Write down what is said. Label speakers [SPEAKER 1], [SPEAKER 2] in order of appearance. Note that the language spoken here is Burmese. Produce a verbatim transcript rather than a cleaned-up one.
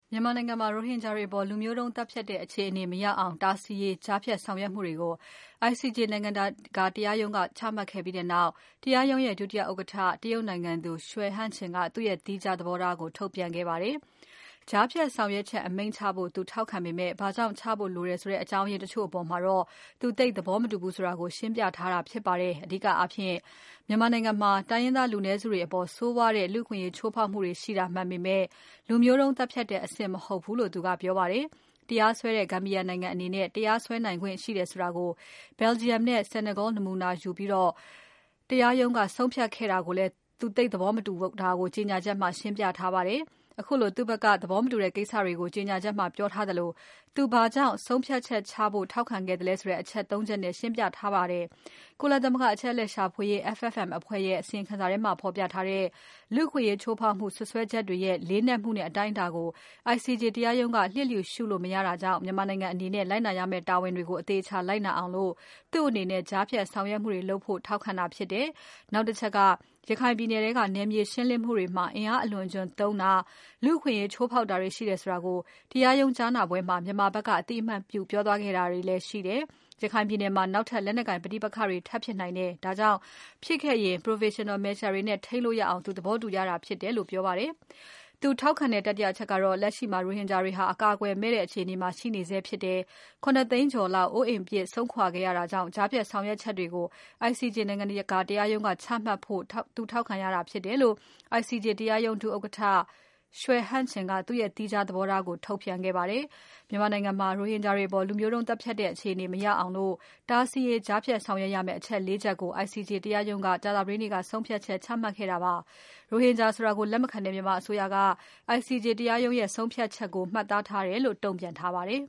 [SPEAKER 1] မြန်မာနိုင်ငံမှာရိုဟင်ဂျာတွေအပေါ်လူမျိုးတုံးသတ်ဖြတ်တဲ့အခြေအနေမရောက်အောင်တားဆီးရေးကြားဖြတ်ဆောင်ရွက်မှုတွေကို I C J နိုင်ငံတကာတရားရုံးကချမှတ်ခဲ့ပြီးနောက် တရားရုံးရဲ့ဒုတိယဥက္ကဋ္ဌတရုတ်နိုင်ငံသူ Xue Hanqin ကသူ့ရဲ့သီးခြားသဘောထားကိုထုတ်ပြန်ခဲ့ပါတယ်။ ကြားဖြတ်ဆောင်ရွက်ချက်အမိန့်ချဖို့သူထောက်ခံပေမဲ့ ဘာကြောင့်ချဖို့လိုတယ်ဆိုတဲ့အကြောင်းအရင်းတချို့အပေါ်မှာတော့ သူသိပ်သဘောမတူဘူးဆိုတာကိုရှင်းပြထားတာဖြစ်ပါတယ်။ အဓိကအားဖြင့်မြန်မာနိုင်ငံမှာတိုင်းရင်းသားလူနည်းစုတွေအပေါ်ဆိုးဝါးတဲ့လူ့အခွင့်အရေးချိုးဖောက်မှုတွေရှိတာမှန်ပေမဲ့ လူမျိုးတုံးသတ်ဖြတ်တဲ့အဆင့်မဟုတ်ဘူးလို့သူကပြောပါတယ်။ တရားစွဲတဲ့ Gambia နိုင်ငံအနေနဲ့တရားစွဲနိုင်ခွင့်ရှိတယ်ဆိုတာကို Belgium နဲ့ Senegal နမူနာယူပြီး တရားရုံးကဆုံးဖြတ်ခဲ့တာကိုလည်း သူသိပ်သဘောမတူတာကိုကြေညာချက်မှာရှင်းပြထားပါတယ်။ ခုလိုသူ့ဘက်ကသဘောမတူတဲ့ကိစ္စတွေကိုကြေညာချက်မှာပြောထားသလို သူဘာကြောင့်ဆုံးဖြတ်ချက်ချဖို့ထောက်ခံခဲ့သလဲဆိုတဲ့အချက် သုံး ချက်နဲ့ရှင်းပြထားပါတယ်။ ကုလသမဂ္ဂအချက်အလက်ရှာဖွေရေး F F M အဖွဲ့ရဲ့အစီရင်ခံစာထဲမှာဖော်ပြထားတဲ့ လူ့အခွင့်အရေးချိုးဖောက်မှုစွပ်စွဲချက်တွေရဲ့လေးနက်မှုနဲ့အတိုင်းအတာကို I C J တရားရုံးကလျစ်လျူရှုလို့မရတာကြောင့် မြန်မာနိုင်ငံအနေနဲ့လိုက်နာရမယ့်တာဝန်တွေကိုအသေအချာလိုက်နာအောင် သူ့အနေနဲ့ကြားဖြတ်ဆောင်ရွက်မှုတွေလုပ်ဖို့ထောက်ခံတာဖြစ်တယ်။ နောက်တချက်က ရခိုင်ပြည်နယ်ထဲကနယ်မြေရှင်းလင်းမှုတွေမှာအင်အားအလွန်အကျွံသုံးတာ၊ လူ့အခွင့်အရေးချိုးဖောက်တာတွေရှိတယ်ဆိုတာကို တရားရုံးကြားနာပွဲမှာမြန်မာဘက်ကအသိအမှတ်ပြုပြောသွားခဲ့တာတွေလည်းရှိတယ်။ ရခိုင်ပြည်နယ်မှာနောက်ထပ်လက်နက်ကိုင်ပဋိပက္ခတွေထပ်ဖြစ်နိုင်တယ်။ ဒါကြောင့်ဖြစ်ခဲ့ရင် Provisional Measure တွေနဲ့ထိန်းလို့ရအောင်သူသဘောတူရတာဖြစ်တယ်လို့ပြောပါတယ်။ သူထောက်ခံတဲ့တတိယအချက်ကတော့ လက်ရှိမှာရိုဟင်ဂျာတွေဟာအကာအကွယ်မဲ့တဲ့အခြေအနေမှာရှိနေဆဲဖြစ်တယ်။ ၇ သိန်းကျော်လောက် အိုးအိမ်ပစ်စွန့်ခွာခဲ့ရတာကြောင့် ကြားဖြတ်ဆောင်ရွက်ချက်တွေကို I C J နိုင်ငံတကာတရားရုံးကချမှတ်ဖို့သူထောက်ခံရတာဖြစ်တယ်လို့ I C J တရားရုံးဒုဥက္ကဋ္ဌ Xue Hanqin ကသူ့ရဲ့သီးခြားသဘောထားကိုထုတ်ပြန်ခဲ့ပါတယ်။ မြန်မာနိုင်ငံမှာရိုဟင်ဂျာတွေအပေါ်လူမျိုးတုံးသတ်ဖြတ်တဲ့အခြေအနေမရောက်အောင်တားဆီးရေးကြားဖြတ်ဆောင်ရွက်ရမယ့်အချက် လေး ချက်ကို I C J တရားရုံးကကြာသပတေးနေ့ကဆုံးဖြတ်ချက်ချမှတ်ခဲ့တာပါ။ ရိုဟင်ဂျာဆိုတာကိုလက်မခံတဲ့မြန်မာအစိုးရက I C J တရားရုံးရဲ့ဆုံးဖြတ်ချက်ကိုမှတ်သားထားတယ်လို့တုံ့ပြန်ထားပါတယ်